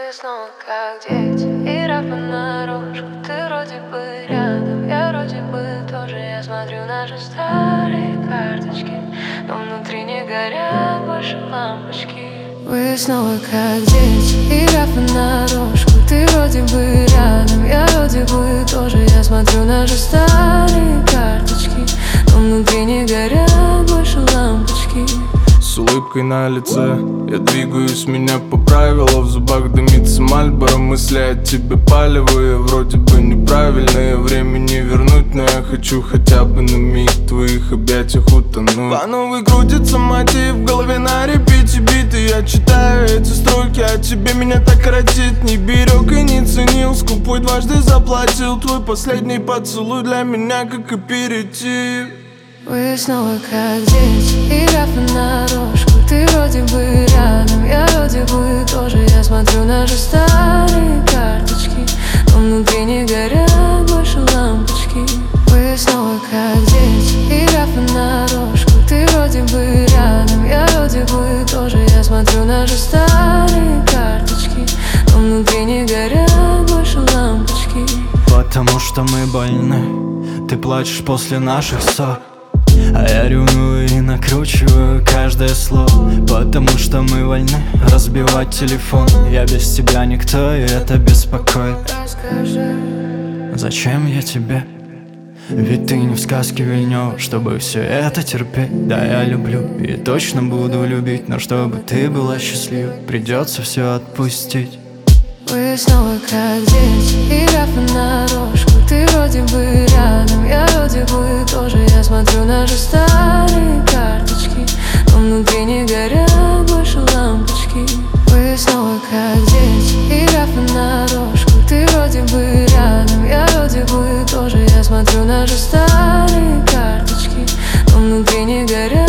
Мы снова как дети, игра понарошку. Ты вроде бы рядом, я вроде бы тоже. Я смотрю наши старые карточки, но внутри не горят больше лампочки. Мы снова как дети, игра понарошку. Ты вроде бы рядом, я вроде бы тоже. Я смотрю наши старые карточки, но внутри не горят больше лампочки. С улыбкой на лице я двигаюсь, меня по правилам. В зубах дымится Мальборо, мысли о тебе палевые, вроде бы неправильные. Время не вернуть, но я хочу хотя бы на миг в твоих объятиях утонуть. По новой крутится мотив, в голове на репите биты. Я читаю эти строки, а тебе меня так коротит. Не берег и не ценил, скупой дважды заплатил. Твой последний поцелуй для меня как аперитив. Мы снова как дети, игра понарошку. Ты вроде бы рядом, я вроде бы тоже. Я смотрю наши старые карточки, но внутри не горят больше лампочки. Мы снова как дети, игра понарошку. Ты вроде бы рядом, я вроде бы тоже. Я смотрю наши старые карточки, но внутри не горят больше лампочки. Потому что мы больны, ты плачешь после наших ссор, а я ревную и накручиваю каждое слово. Потому что мы вольны разбивать телефон. Я без тебя никто, и это беспокоит. Расскажи, зачем я тебе? Ведь ты не в сказке Вильнёва, чтобы все это терпеть. Да, я люблю и точно буду любить, но чтобы ты была счастлива, придется все отпустить. мы снова как дети, игра понарошку. Ты вроде бы рядом, я вроде бы тоже. Я смотрю наши старые карточки, но внутри не горят больше лампочки. Мы снова как дети, игра понарошку. Ты вроде бы рядом, я вроде бы тоже. Я смотрю наши старые карточки, но внутри не горят